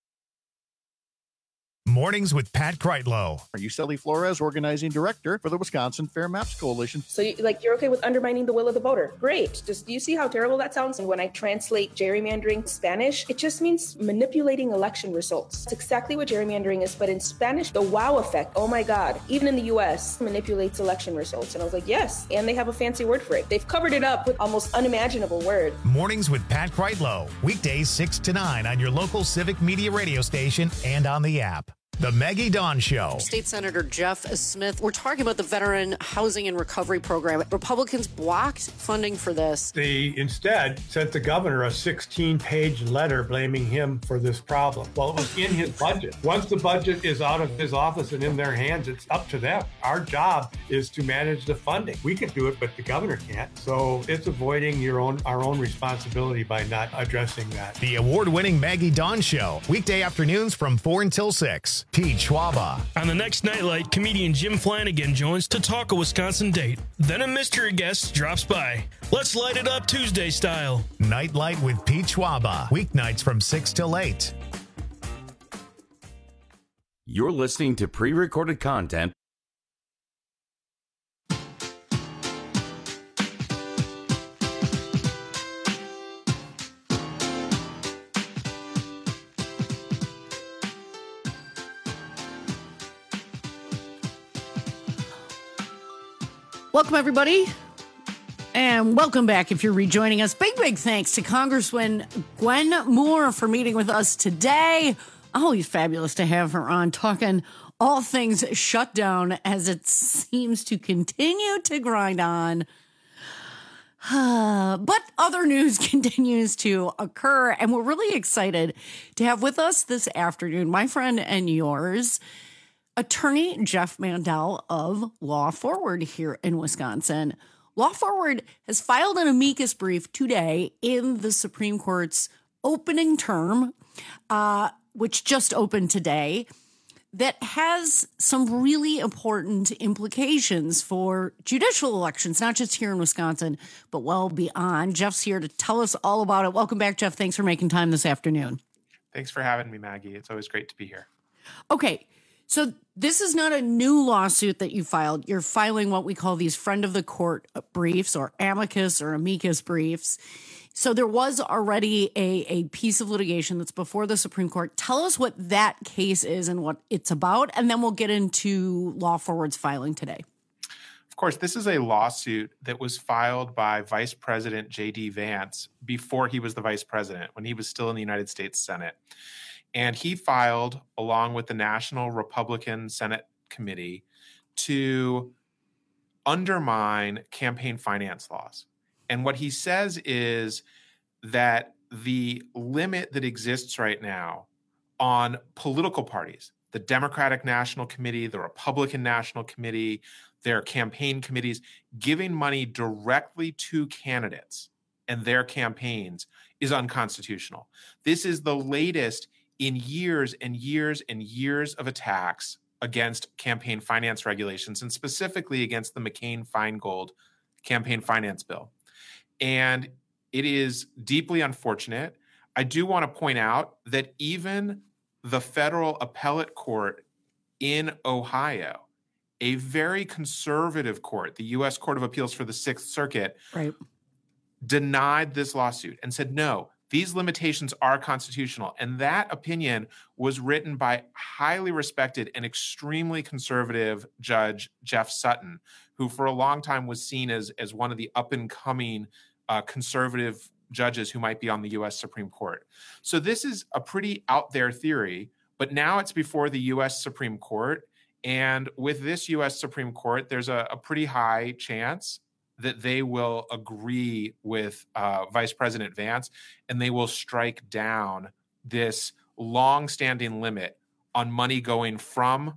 Mornings with Pat Kreitlow. Are you Sally Flores, organizing director for the Wisconsin Fair Maps Coalition? So you're okay with undermining the will of the voter. Great. Just, do you see how terrible that sounds? And when I translate gerrymandering Spanish, it just means manipulating election results. It's exactly what gerrymandering is, but in Spanish, the wow effect, oh my God, even in the US, manipulates election results. And I was like, yes, and they have a fancy word for it. They've covered it up with almost unimaginable word. Mornings with Pat Kreitlow. Weekdays 6 to 9 on your local Civic Media radio station and on the app. The Maggie Dawn Show. State Senator Jeff Smith, we're talking about the Veteran Housing and Recovery Program. Republicans blocked funding for this. They instead sent the governor a 16-page letter blaming him for this problem. Well, it was in his budget. Once the budget is out of his office and in their hands, it's up to them. Our job is to manage the funding. We can do it, but the governor can't. So it's avoiding our own responsibility by not addressing that. The award-winning Maggie Dawn Show. Weekday afternoons from 4 until 6. Pete Schwaba. On the next Nightlight, comedian Jim Flanagan joins to talk a Wisconsin date. Then a mystery guest drops by. Let's light it up Tuesday style. Nightlight with Pete Schwaba. Weeknights from 6 till 8. You're listening to pre-recorded content. Welcome, everybody, and welcome back if you're rejoining us. Big thanks to Congresswoman Gwen Moore for meeting with us today. Always fabulous to have her on, talking all things shutdown as it seems to continue to grind on. But other news continues to occur, and we're really excited to have with us this afternoon, my friend and yours, Attorney Jeff Mandel of Law Forward here in Wisconsin. Law Forward has filed an amicus brief today in the Supreme Court's opening term, which just opened today, that has some really important implications for judicial elections, not just here in Wisconsin, but well beyond. Jeff's here to tell us all about it. Welcome back, Jeff. Thanks for making time this afternoon. Thanks for having me, Maggie. It's always great to be here. Okay. So this is not a new lawsuit that you filed. You're filing what we call these friend of the court briefs, or amicus or amicus briefs. So there was already a piece of litigation that's before the Supreme Court. Tell us what that case is and what it's about, and then we'll get into Law Forward's filing today. Of course, this is a lawsuit that was filed by Vice President J.D. Vance before he was the vice president, when he was still in the United States Senate. And he filed, along with the National Republican Senate Committee, to undermine campaign finance laws. And what he says is that the limit that exists right now on political parties, the Democratic National Committee, the Republican National Committee, their campaign committees, giving money directly to candidates and their campaigns is unconstitutional. This is the latest in years and years and years of attacks against campaign finance regulations, and specifically against the McCain-Feingold campaign finance bill. And it is deeply unfortunate. I do want to point out that even the federal appellate court in Ohio, a very conservative court, the U.S. Court of Appeals for the Sixth Circuit, denied this lawsuit and said, no, these limitations are constitutional. And that opinion was written by highly respected and extremely conservative Judge Jeff Sutton, who for a long time was seen as one of the up-and-coming conservative judges who might be on the U.S. Supreme Court. So this is a pretty out-there theory, but now it's before the U.S. Supreme Court. And with this U.S. Supreme Court, there's a pretty high chance that they will agree with Vice President Vance, and they will strike down this long-standing limit on money going from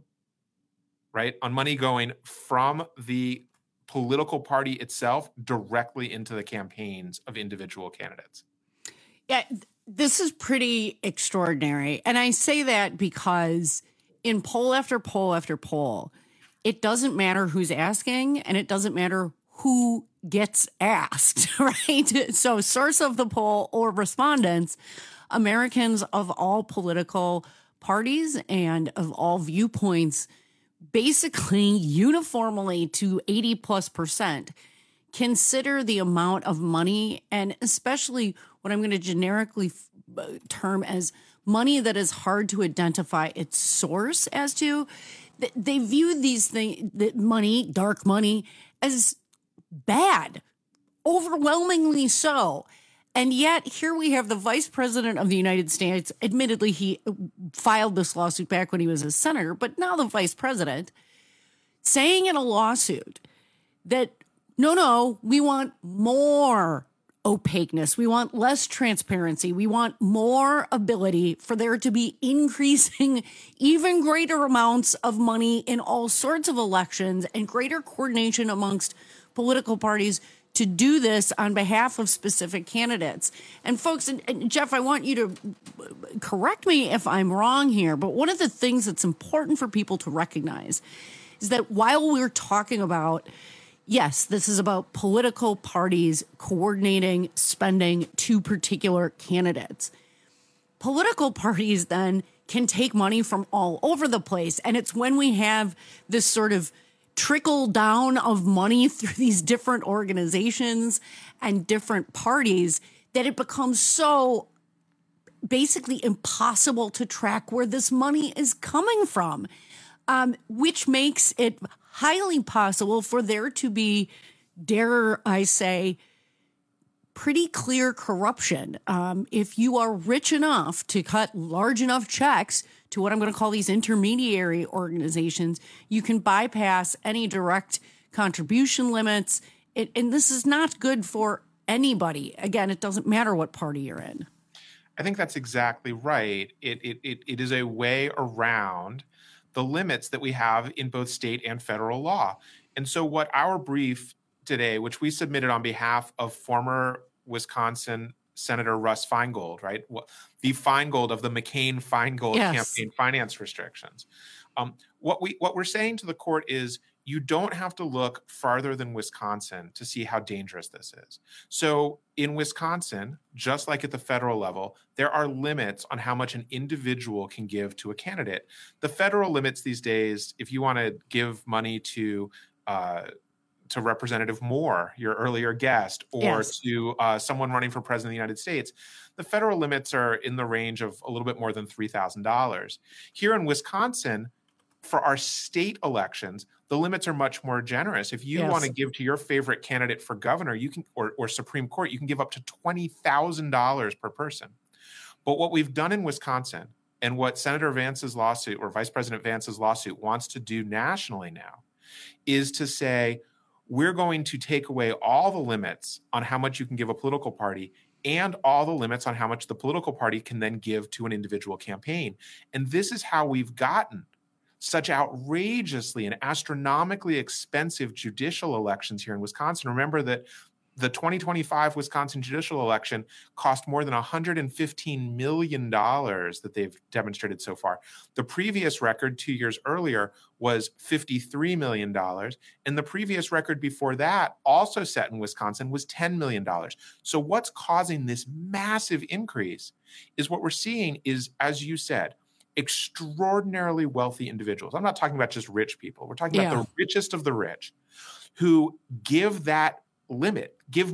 the political party itself directly into the campaigns of individual candidates. Yeah, this is pretty extraordinary. And I say that because in poll after poll after poll, it doesn't matter who's asking, and it doesn't matter who gets asked, right? So source of the poll or respondents, Americans of all political parties and of all viewpoints, basically uniformly to 80+% consider the amount of money, and especially what I'm going to generically term as money that is hard to identify its source as to. They view these things, money, dark money, as bad, overwhelmingly so. And yet here we have the vice president of the United States. Admittedly, he filed this lawsuit back when he was a senator, but now the vice president saying in a lawsuit that, no, we want more opaqueness. We want less transparency. We want more ability for there to be increasing even greater amounts of money in all sorts of elections and greater coordination amongst political parties to do this on behalf of specific candidates. And folks, and Jeff, I want you to correct me if I'm wrong here, but one of the things that's important for people to recognize is that while we're talking about, yes, this is about political parties coordinating spending to particular candidates, political parties then can take money from all over the place. And it's when we have this sort of trickle down of money through these different organizations and different parties that it becomes so basically impossible to track where this money is coming from, which makes it highly possible for there to be, dare I say, pretty clear corruption. If you are rich enough to cut large enough checks to what I'm going to call these intermediary organizations, you can bypass any direct contribution limits. And this is not good for anybody. Again, it doesn't matter what party you're in. I think that's exactly right. It is a way around the limits that we have in both state and federal law. And so what our brief today, which we submitted on behalf of former Wisconsin Senator Russ Feingold, right? The Feingold of the McCain-Feingold campaign finance restrictions. What we're saying to the court is you don't have to look farther than Wisconsin to see how dangerous this is. So in Wisconsin, just like at the federal level, there are limits on how much an individual can give to a candidate. The federal limits these days, if you want to give money to Representative Moore, your earlier guest, or to someone running for president of the United States, the federal limits are in the range of a little bit more than $3,000. Here in Wisconsin, for our state elections, the limits are much more generous. If you want to give to your favorite candidate for governor, you can, or Supreme Court, you can give up to $20,000 per person. But what we've done in Wisconsin, and what Senator Vance's lawsuit, or Vice President Vance's lawsuit, wants to do nationally now, is to say, we're going to take away all the limits on how much you can give a political party and all the limits on how much the political party can then give to an individual campaign. And this is how we've gotten such outrageously and astronomically expensive judicial elections here in Wisconsin. Remember that the 2025 Wisconsin judicial election cost more than $115 million that they've demonstrated so far. The previous record 2 years earlier was $53 million. And the previous record before that, also set in Wisconsin, was $10 million. So what's causing this massive increase is what we're seeing is, as you said, extraordinarily wealthy individuals. I'm not talking about just rich people. We're talking about the richest of the rich who give that limit, give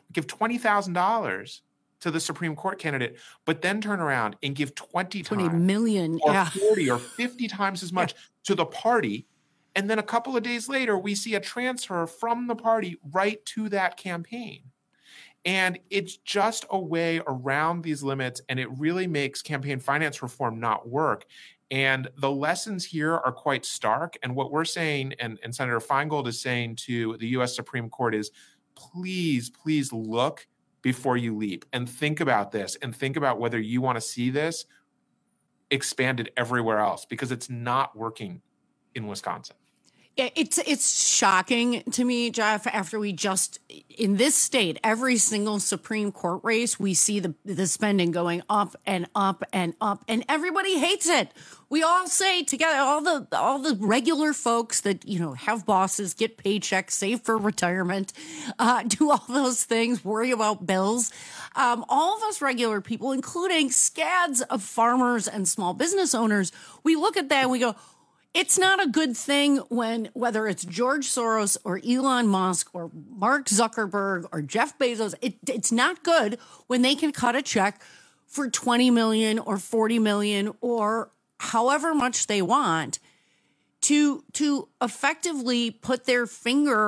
$20,000 to the Supreme Court candidate, but then turn around and give 20 million or 40 or 50 times as much to the party. And then a couple of days later, we see a transfer from the party right to that campaign. And it's just a way around these limits, and it really makes campaign finance reform not work. And the lessons here are quite stark. And what we're saying, and Senator Feingold is saying to the U.S. Supreme Court is, please look before you leap and think about this and think about whether you want to see this expanded everywhere else, because it's not working in Wisconsin. It's shocking to me, Jeff, after we just, in this state, every single Supreme Court race, we see the spending going up and up and up, and everybody hates it. We all say together, all the regular folks that, have bosses, get paychecks, save for retirement, do all those things, worry about bills. All of us regular people, including scads of farmers and small business owners, we look at that and we go, it's not a good thing when, whether it's George Soros or Elon Musk or Mark Zuckerberg or Jeff Bezos, it's not good when they can cut a check for $20 million or $40 million or however much they want to effectively put their finger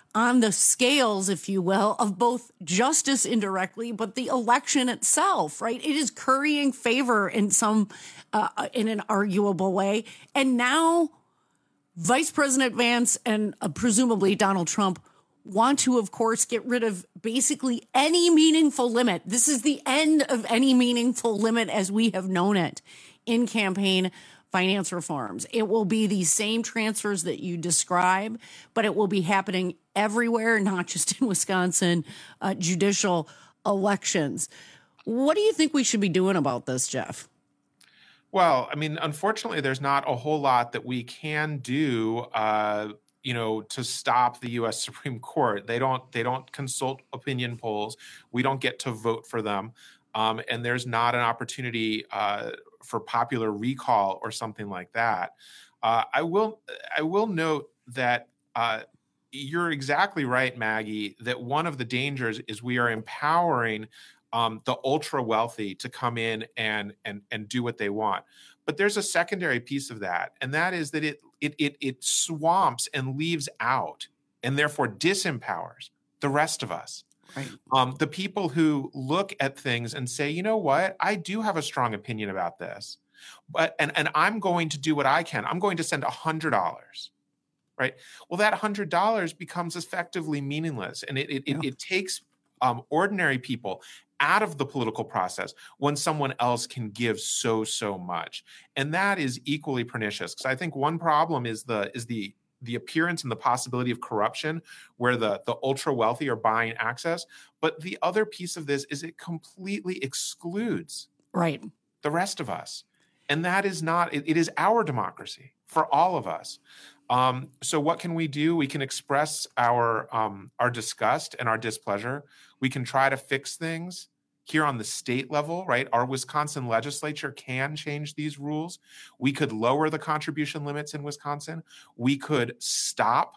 on the scales, if you will, of both justice indirectly, but the election itself, right? It is currying favor in in an arguable way. And now Vice President Vance and presumably Donald Trump want to, of course, get rid of basically any meaningful limit. This is the end of any meaningful limit as we have known it in campaign finance reforms. It will be the same transfers that you describe, but it will be happening everywhere, not just in Wisconsin, judicial elections. What do you think we should be doing about this, Jeff? Well, I mean, unfortunately, there's not a whole lot that we can do, to stop the U.S. Supreme Court. They don't consult opinion polls. We don't get to vote for them. And there's not an opportunity for popular recall or something like that. I will note that you're exactly right, Maggie, that one of the dangers is we are empowering the ultra wealthy to come in and do what they want. But there's a secondary piece of that, and that is that it swamps and leaves out and therefore disempowers the rest of us. Right. The people who look at things and say, you know what, I do have a strong opinion about this, but and I'm going to do what I can. I'm going to send $100, right? Well, that $100 becomes effectively meaningless, and it takes ordinary people out of the political process when someone else can give so much, and that is equally pernicious. Because I think one problem is the appearance and the possibility of corruption where the ultra wealthy are buying access. But the other piece of this is it completely excludes the rest of us. And that is not, it is our democracy for all of us. So what can we do? We can express our disgust and our displeasure. We can try to fix things here on the state level, right? Our Wisconsin legislature can change these rules. We could lower the contribution limits in Wisconsin. We could stop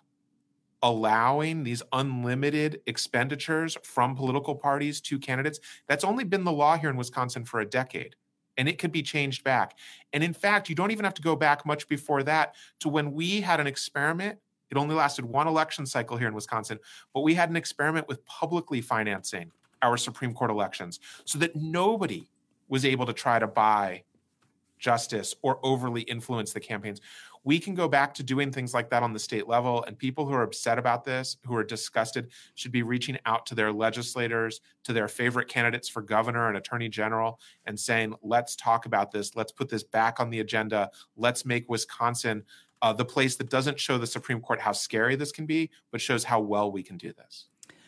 allowing these unlimited expenditures from political parties to candidates. That's only been the law here in Wisconsin for a decade, and it could be changed back. And in fact, you don't even have to go back much before that to when we had an experiment. It only lasted one election cycle here in Wisconsin, but we had an experiment with publicly financing our Supreme Court elections so that nobody was able to try to buy justice or overly influence the campaigns. We can go back to doing things like that on the state level, and people who are upset about this, who are disgusted, should be reaching out to their legislators, to their favorite candidates for governor and attorney general, and saying, let's talk about this. Let's put this back on the agenda. Let's make Wisconsin the place that doesn't show the Supreme Court how scary this can be, but shows how well we can do this.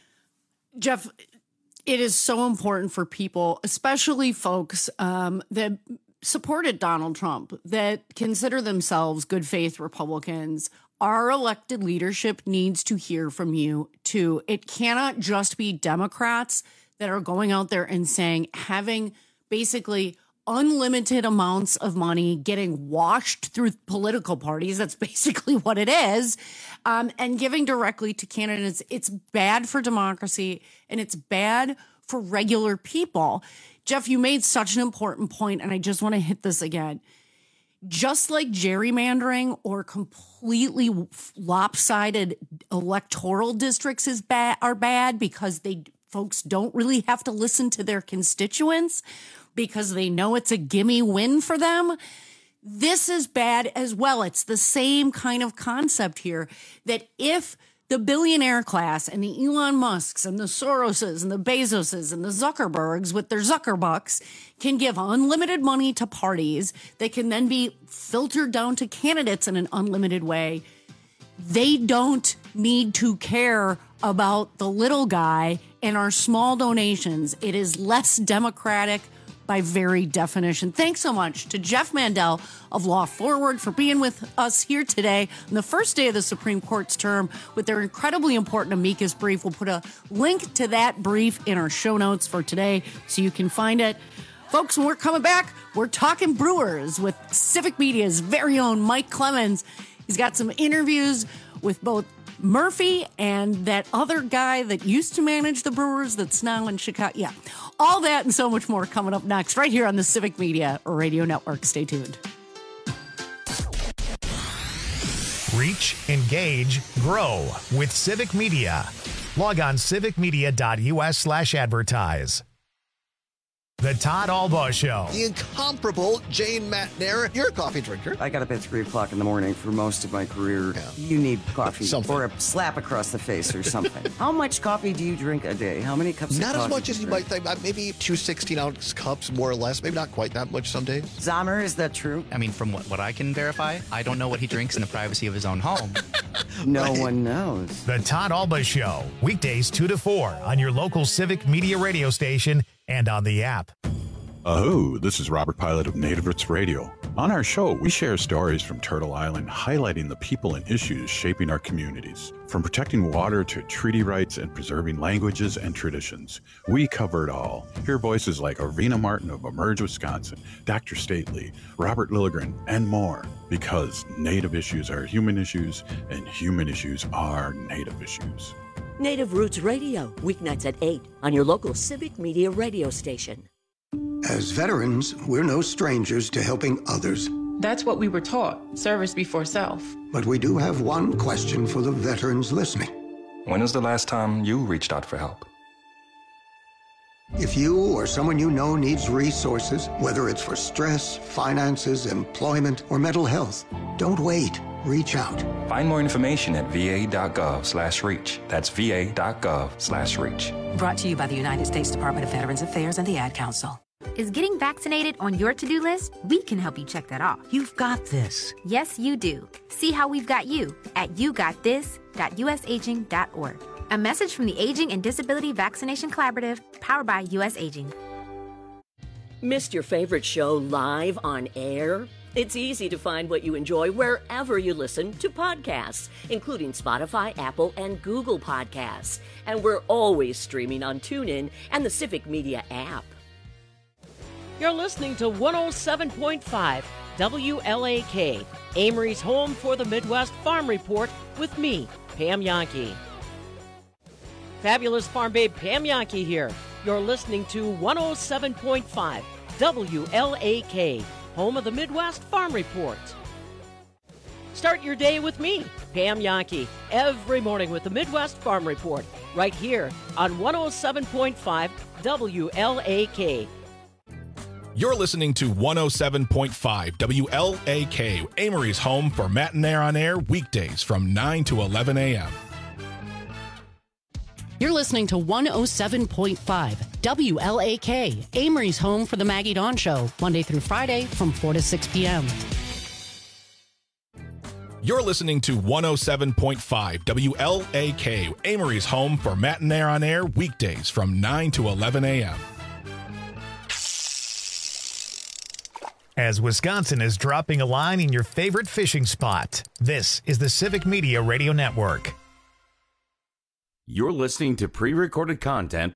Jeff, it is so important for people, especially folks that supported Donald Trump, that consider themselves good faith Republicans. Our elected leadership needs to hear from you too. It cannot just be Democrats that are going out there and saying, having basically unlimited amounts of money getting washed through political parties. That's basically what it is. And giving directly to candidates. It's bad for democracy, and it's bad for regular people. Jeff, you made such an important point, and I just want to hit this again. Just like gerrymandering or completely lopsided electoral districts are bad because folks don't really have to listen to their constituents because they know it's a gimme win for them. This is bad as well. It's the same kind of concept here, that if the billionaire class and the Elon Musks and the Soroses and the Bezoses and the Zuckerbergs with their Zuckerbucks can give unlimited money to parties that can then be filtered down to candidates in an unlimited way, they don't need to care about the little guy and our small donations. It is less democratic by very definition. Thanks so much to Jeff Mandel of Law Forward for being with us here today on the first day of the Supreme Court's term with their incredibly important amicus brief. We'll put a link to that brief in our show notes for today so you can find it. Folks, when we're coming back, we're talking Brewers with Civic Media's very own Mike Clemens. He's got some interviews with both Murphy and that other guy that used to manage the Brewers that's now in Chicago. Yeah, all that and so much more coming up next right here on the Civic Media Radio Network. Stay tuned. Reach, engage, grow with Civic Media. Log on civicmedia.us/advertise. The Todd Albaugh Show. The incomparable Jane Matnair. You're a coffee drinker. I got up at 3 o'clock in the morning for most of my career. Yeah. You need coffee or a slap across the face or something. How much coffee do you drink a day? How many cups of coffee? Not as much as you might think. Maybe 2 16-ounce cups, more or less. Maybe not quite that much some days. Zahmer, is that true? I mean, from what I can verify, I don't know what he drinks in the privacy of his own home. No one knows. The Todd Albaugh Show. Weekdays 2 to 4 on your local Civic Media radio station and on the app. Oh, this is Robert Pilot of Native Roots Radio. On our show, we share stories from Turtle Island highlighting the people and issues shaping our communities. From protecting water to treaty rights and preserving languages and traditions, we cover it all. Hear voices like Arvina Martin of Emerge, Wisconsin, Dr. Stately, Robert Lilligren, and more. Because Native issues are human issues, and human issues are Native issues. Native Roots Radio, weeknights at 8 on your local Civic Media radio station. As veterans, we're no strangers to helping others. That's what we were taught, service before self. But we do have one question for the veterans listening. When was the last time you reached out for help? If you or someone you know needs resources, whether it's for stress, finances, employment, or mental health, don't wait. Reach out. Find more information at va.gov/reach. That's va.gov/reach. Brought to you by the United States Department of Veterans Affairs and the Ad Council. Is getting vaccinated on your to-do list? We can help you check that off. You've got this. Yes, you do. See how we've got you at yougotthis.usaging.org. A message from the Aging and Disability Vaccination Collaborative, powered by U.S. Aging. Missed your favorite show live on air? It's easy to find what you enjoy wherever you listen to podcasts, including Spotify, Apple, and Google Podcasts. And we're always streaming on TuneIn and the Civic Media app. You're listening to 107.5 WLAK, Amory's home for the Midwest Farm Report with me, Pam Yankee. Fabulous Farm Babe Pam Yankee here. You're listening to 107.5 WLAK, home of the Midwest Farm Report. Start your day with me, Pam Yankee, every morning with the Midwest Farm Report, right here on 107.5 WLAK. You're listening to 107.5 WLAK, Amory's home for Matinaire on Air, weekdays from 9 to 11 a.m. You're listening to 107.5 WLAK, Amory's home for the Maggie Dawn Show, Monday through Friday from 4 to 6 p.m. You're listening to 107.5 WLAK, Amory's home for Matinaire on Air, weekdays from 9 to 11 a.m. As Wisconsin is dropping a line in your favorite fishing spot, this is the Civic Media Radio Network. You're listening to pre-recorded content.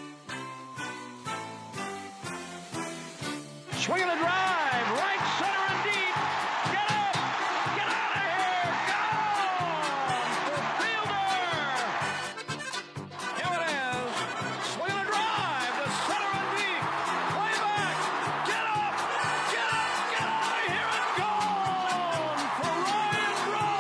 Swing and a drive, right center and deep. Get up, get out of here, gone for Fielder. Here it is, swing and a drive to center and deep. Way back, get up, get out of here and gone for Ryan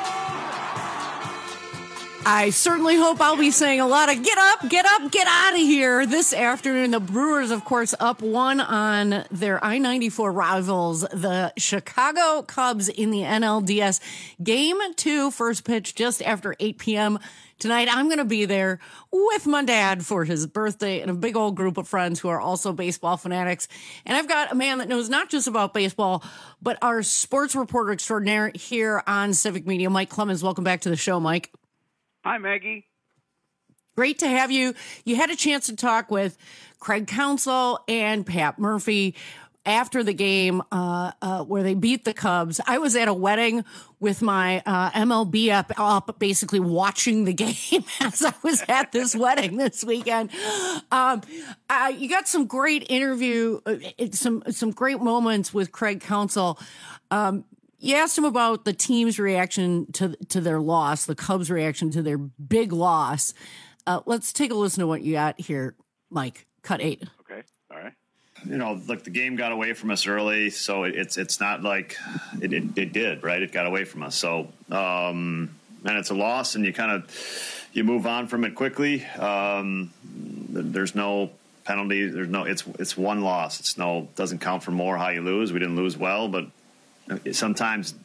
Braun. I certainly hope I'll be saying a lot of get up, get out of here this afternoon. The Brewers, of course, up 1 on their I-94 rivals, the Chicago Cubs in the NLDS. Game 2, first pitch just after 8 p.m. tonight. I'm going to be there with my dad for his birthday and a big old group of friends who are also baseball fanatics. And I've got a man that knows not just about baseball, but our sports reporter extraordinaire here on Civic Media, Mike Clemens. Welcome back to the show, Mike. Hi, Maggie. Great to have you. You had a chance to talk with Craig Counsell and Pat Murphy after the game where they beat the Cubs. I was at a wedding with my MLB app up, basically watching the game as I was at this wedding this weekend. You got some great interview, some great moments with Craig Counsell. You asked him about the team's reaction to their loss, the Cubs' reaction to their big loss. Let's take a listen to what you got here, Mike. Cut 8. Okay, all right. Look, the game got away from us early, so it's not like it did, right? It got away from us. So, and it's a loss, and you move on from it quickly. There's no penalty. It's one loss. Doesn't count for more how you lose. We didn't lose well, but sometimes,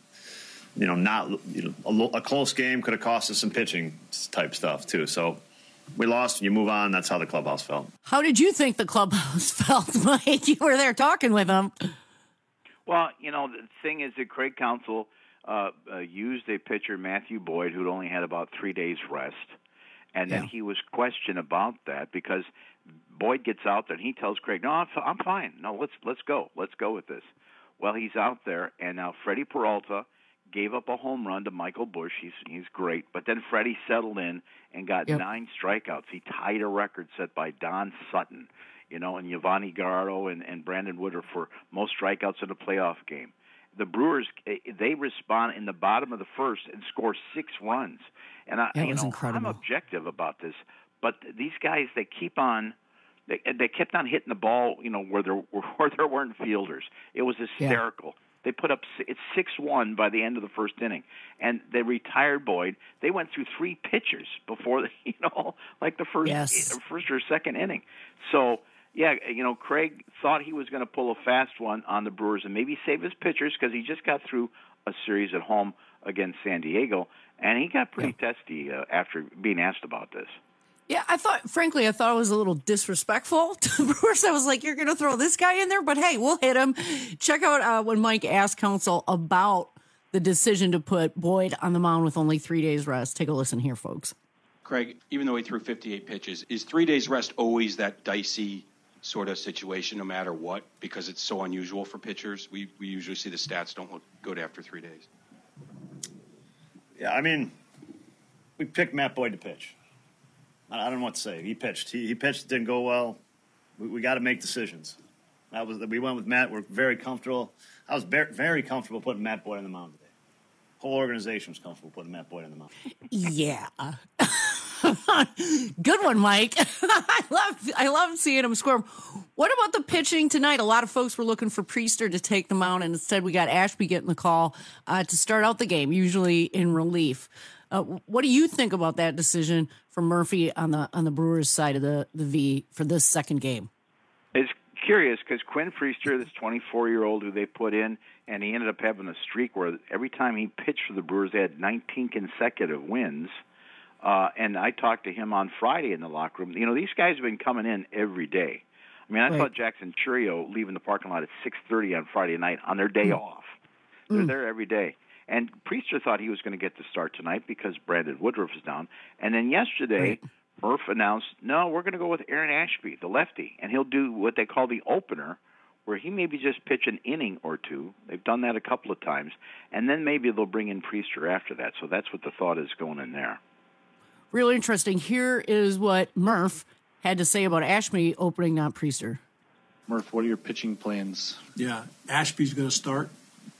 a close game could have cost us some pitching type stuff too. So we lost. You move on. That's how the clubhouse felt. How did you think the clubhouse felt, Mike? You were there talking with them. Well, the thing is that Craig Counsell used a pitcher, Matthew Boyd, who'd only had about 3 days rest. And then he was questioned about that because Boyd gets out there and he tells Craig, "No, I'm fine. No, let's go. Let's go with this." Well, he's out there, and now Freddie Peralta gave up a home run to Michael Busch. He's great. But then Freddie settled in and got 9 strikeouts. He tied a record set by Don Sutton, and Yovani Gallardo and Brandon Woodruff for most strikeouts in a playoff game. The Brewers, they respond in the bottom of the first and score 6 runs. And I'm objective about this, but these guys, they keep on. They kept on hitting the ball, where there weren't fielders. It was hysterical. Yeah. They put up it's 6-1 by the end of the first inning, and they retired Boyd. They went through 3 pitchers before like the first or second inning. So Craig thought he was going to pull a fast one on the Brewers and maybe save his pitchers because he just got through a series at home against San Diego, and he got pretty testy after being asked about this. Yeah, I thought it was a little disrespectful to the Brewers. I was like, you're going to throw this guy in there? But hey, we'll hit him. Check out when Mike asked Counsell about the decision to put Boyd on the mound with only 3 days rest. Take a listen here, folks. Craig, even though he threw 58 pitches, is 3 days rest always that dicey sort of situation no matter what? Because it's so unusual for pitchers. We usually see the stats don't look good after 3 days. Yeah, we picked Matt Boyd to pitch. I don't know what to say. He pitched. He pitched. It didn't go well. We got to make decisions. We went with Matt. We're very comfortable. I was very comfortable putting Matt Boyd on the mound today. Whole organization was comfortable putting Matt Boyd on the mound. Yeah. Good one, Mike. I love seeing him squirm. What about the pitching tonight? A lot of folks were looking for Priester to take the mound, and instead we got Ashby getting the call to start out the game, usually in relief. What do you think about that decision from Murphy on the Brewers side of the V for this second game? It's curious because Quinn Priester, this 24-year-old who they put in, and he ended up having a streak where every time he pitched for the Brewers, they had 19 consecutive wins. And I talked to him on Friday in the locker room. These guys have been coming in every day. I thought Jackson Churio leaving the parking lot at 6:30 on Friday night on their day off. They're there every day. And Priester thought he was going to get the start tonight because Brandon Woodruff is down. And then yesterday, Murph announced, no, we're going to go with Aaron Ashby, the lefty, and he'll do what they call the opener, where he maybe just pitch an inning or two. They've done that a couple of times. And then maybe they'll bring in Priester after that. So that's what the thought is going in there. Really interesting. Here is what Murph had to say about Ashby opening, not Priester. Murph, what are your pitching plans? Yeah, Ashby's going to start.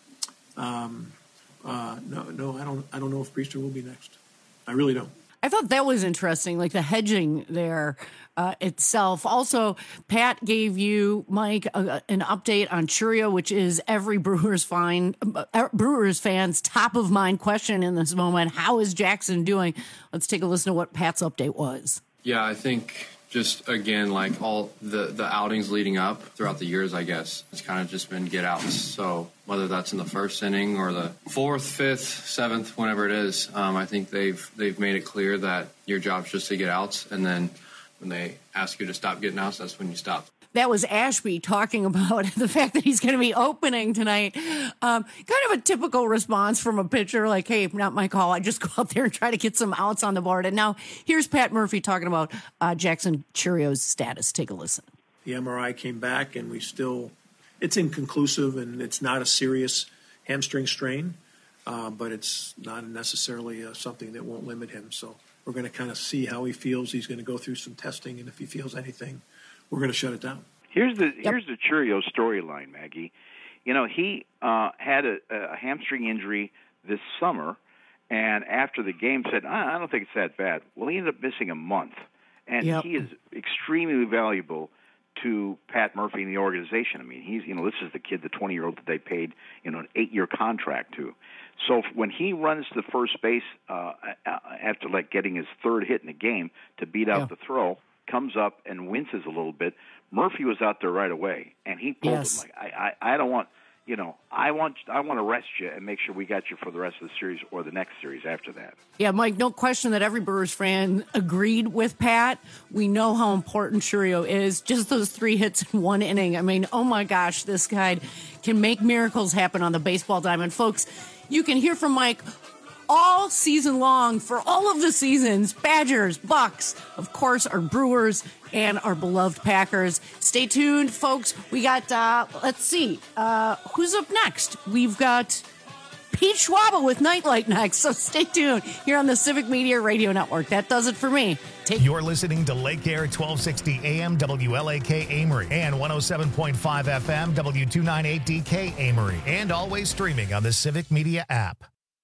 No, I don't know if Priester will be next. I really don't. I thought that was interesting, like the hedging there itself. Also, Pat gave you, Mike, an update on Churio, which is every Brewers fan's top of mind question in this moment. How is Jackson doing? Let's take a listen to what Pat's update was. Yeah, I think just, again, like all the outings leading up throughout the years, I guess, it's kind of just been get outs. So whether that's in the first inning or the 4th, 5th, 7th, whenever it is, I think they've made it clear that your job's just to get outs. And then when they ask you to stop getting outs, that's when you stop. That was Ashby talking about the fact that he's going to be opening tonight. Kind of a typical response from a pitcher, like, hey, not my call. I just go out there and try to get some outs on the board. And now here's Pat Murphy talking about Jackson Churio's status. Take a listen. The MRI came back, and it's inconclusive, and it's not a serious hamstring strain, but it's not necessarily something that won't limit him. So we're going to kind of see how he feels. He's going to go through some testing, and if he feels anything, we're going to shut it down. Here's the Churio storyline, Maggie. He had a hamstring injury this summer, and after the game said, I don't think it's that bad. Well, he ended up missing a month, and he is extremely valuable to Pat Murphy and the organization. I mean, he's, this is the kid, the 20-year-old that they paid, an 8-year contract to. So when he runs to first base after getting his third hit in the game to beat out the throw, comes up and winces a little bit. Murphy was out there right away, and he pulled him. I don't want, I want to rest you and make sure we got you for the rest of the series or the next series after that. Yeah, Mike, no question that every Brewers fan agreed with Pat. We know how important Chourio is. Just those 3 hits in 1 inning. I mean, oh my gosh, this guy can make miracles happen on the baseball diamond. Folks, you can hear from Mike all season long for all of the seasons. Badgers, Bucks, of course, our Brewers, and our beloved Packers. Stay tuned, folks. We got, let's see, who's up next? We've got Pete Schwaba with Nightlight next, so stay tuned here on the Civic Media Radio Network. That does it for me. You're listening to Lake Air 1260 AM WLAK Amory and 107.5 FM W298DK Amory, and always streaming on the Civic Media app.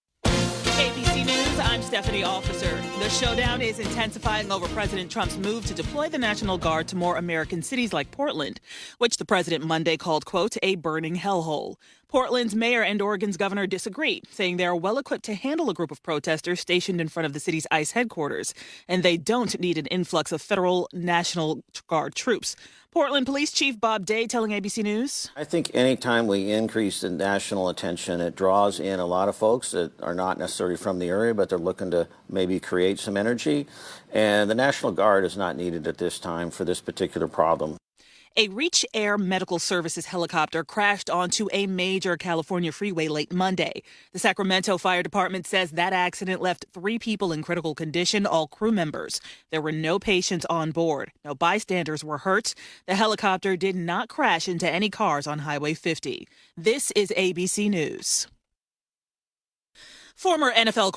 ABC News, I'm Stephanie Officer. The showdown is intensifying over President Trump's move to deploy the National Guard to more American cities like Portland, which the president Monday called, quote, a burning hellhole. Portland's mayor and Oregon's governor disagree, saying they are well equipped to handle a group of protesters stationed in front of the city's ICE headquarters, and they don't need an influx of federal National Guard troops. Portland Police Chief Bob Day telling ABC News. I think anytime we increase the national attention, it draws in a lot of folks that are not necessarily from the area, but they're looking to maybe create some energy. And the National Guard is not needed at this time for this particular problem. A Reach Air Medical Services helicopter crashed onto a major California freeway late Monday. The Sacramento Fire Department says that accident left 3 people in critical condition, all crew members. There were no patients on board. No bystanders were hurt. The helicopter did not crash into any cars on Highway 50. This is ABC News. Former NFL